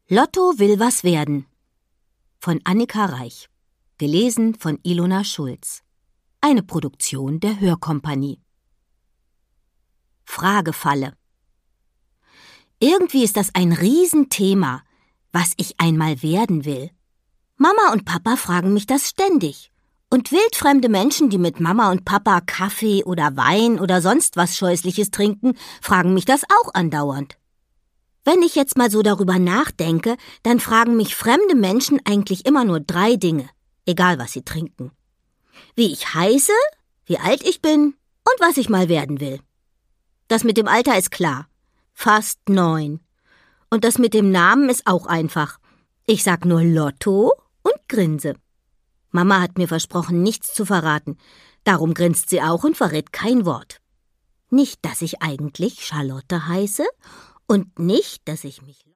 Lotto will was werden. Von Annika Reich. Gelesen von Ilona Schulz. Eine Produktion der Hörkompanie. Fragefalle. Irgendwie ist das ein Riesenthema, was ich einmal werden will. Mama und Papa fragen mich das ständig. Und wildfremde Menschen, die mit Mama und Papa Kaffee oder Wein oder sonst was Scheußliches trinken, fragen mich das auch andauernd. Wenn ich jetzt mal so darüber nachdenke, dann fragen mich fremde Menschen eigentlich immer nur 3 Dinge, egal was sie trinken. Wie ich heiße, wie alt ich bin und was ich mal werden will. Das mit dem Alter ist klar. Fast 9. Und das mit dem Namen ist auch einfach. Ich sag nur Lotto und grinse. Mama hat mir versprochen, nichts zu verraten. Darum grinst sie auch und verrät kein Wort. Nicht, dass ich eigentlich Charlotte heiße und nicht, dass ich mich